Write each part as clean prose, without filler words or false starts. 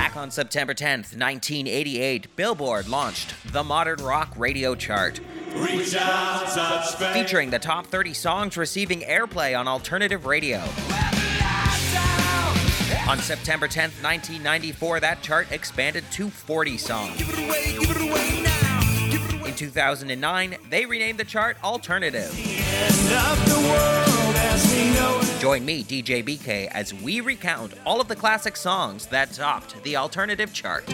Back on September 10th, 1988, Billboard launched the Modern Rock Radio Chart, featuring the top 30 songs receiving airplay on alternative radio. On September 10th, 1994, that chart expanded to 40 songs. In 2009, they renamed the chart Alternative. Join me, DJ BK, as we recount all of the classic songs that topped the Alternative chart.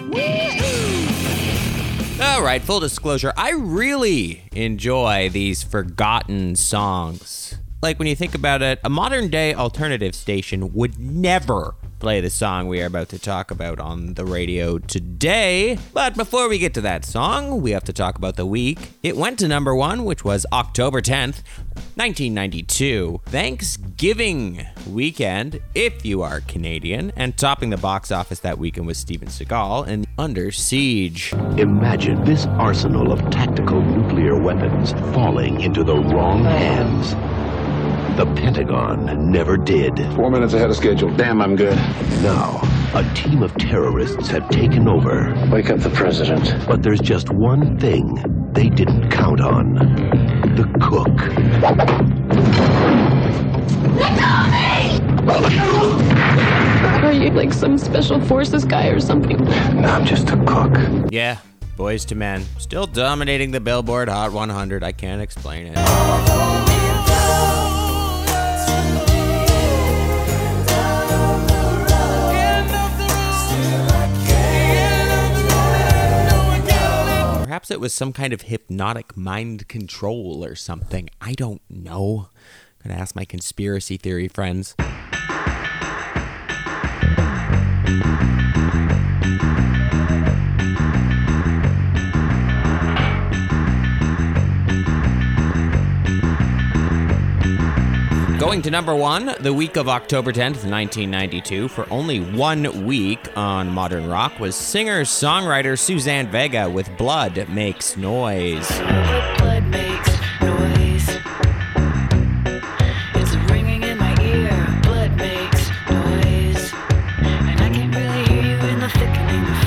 All right, full disclosure, I really enjoy these forgotten songs. Like, when you think about it, a modern-day alternative station would never play the song we are about to talk about on the radio today. But before we get to that song, we have to talk about the week. It went to number 1, which was October 10th, 1992. Thanksgiving weekend, if you are Canadian. And topping the box office that weekend was Steven Seagal in Under Siege. Imagine this arsenal of tactical nuclear weapons falling into the wrong hands. The Pentagon never did. 4 minutes ahead of schedule. Damn, I'm good. Now, a team of terrorists have taken over. Wake up the president. But there's just one thing they didn't count on. The cook. Are you like some special forces guy or something? No, I'm just a cook. Yeah, Boys to Men. Still dominating the Billboard Hot 100. I can't explain it. Perhaps it was some kind of hypnotic mind control or something. I don't know. Gonna ask my conspiracy theory friends. Going to number 1, the week of October 10th, 1992, for only 1 week on Modern Rock was singer-songwriter Suzanne Vega with Blood Makes Noise. Blood makes noise. It's ringing in my ear. Blood makes noise. And I can't really hear you in the thickening of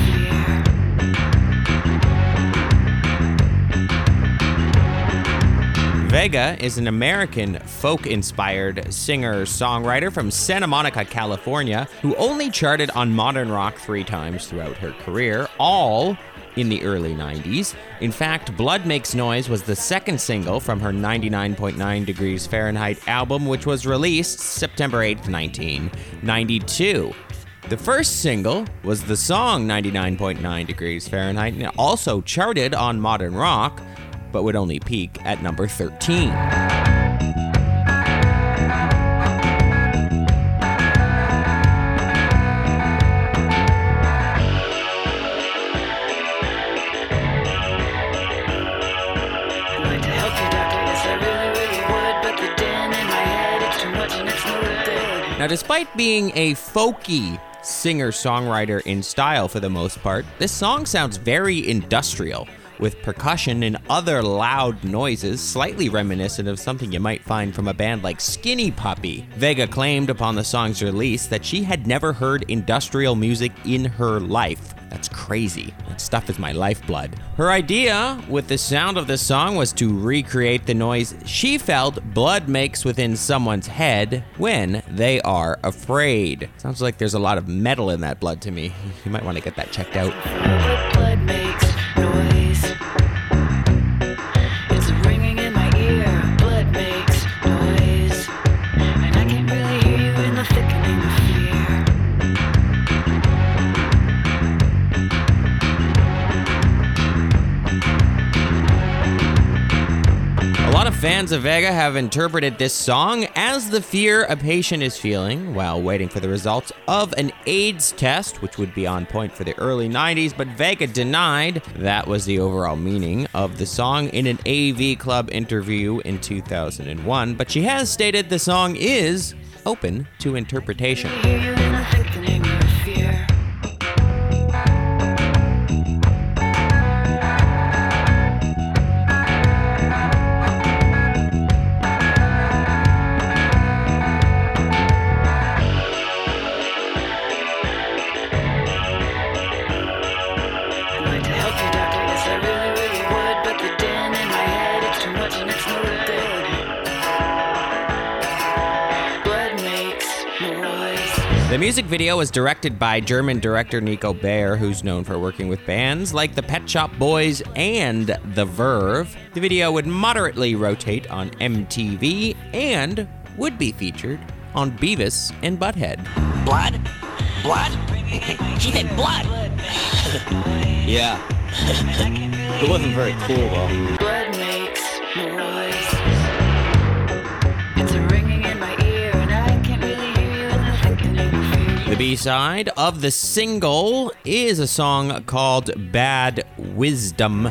fear. Vega is an American folk-inspired singer-songwriter from Santa Monica, California, who only charted on Modern Rock 3 times throughout her career, all in the early 90s. In fact, Blood Makes Noise was the second single from her 99.9 Degrees Fahrenheit album, which was released September 8th, 1992. The first single was the song 99.9 Degrees Fahrenheit, and it also charted on Modern Rock, but would only peak at number 13. Now, despite being a folky singer-songwriter in style for the most part, this song sounds very industrial, with percussion and other loud noises slightly reminiscent of something you might find from a band like Skinny Puppy. Vega claimed upon the song's release that she had never heard industrial music in her life. That's crazy. That stuff is my lifeblood. Her idea with the sound of the song was to recreate the noise she felt blood makes within someone's head when they are afraid. Sounds like there's a lot of metal in that blood to me. You might want to get that checked out. Blood makes noise. It's ringing in my ear. Blood makes noise. And I can't really hear you in the thickening of A lot of fans of Vega have interpreted this song as the fear a patient is feeling while waiting for the results of an AIDS test, which would be on point for the early 90s, but Vega denied that was the overall meaning of the song in an AV Club interview in 2001, but she has stated the song is open to interpretation. hear you in the thickening of fear. The music video was directed by German director Nico Baer, who's known for working with bands like the Pet Shop Boys and The Verve. The video would moderately rotate on MTV and would be featured on Beavis and Butthead. Blood? Blood? She said blood! Yeah. It wasn't very cool, though. Blood makes noise. It's a ringing in my ear, and I can't really hear you in the thickening fear. The B-side of the single is a song called Bad Wisdom.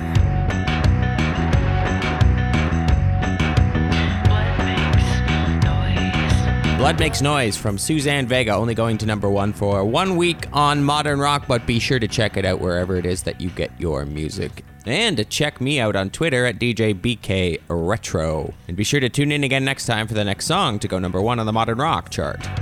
Blood Makes Noise from Suzanne Vega, only going to number 1 for 1 week on Modern Rock, but be sure to check it out wherever it is that you get your music. And to check me out on Twitter at DJBKRetro. And be sure to tune in again next time for the next song to go number 1 on the Modern Rock chart.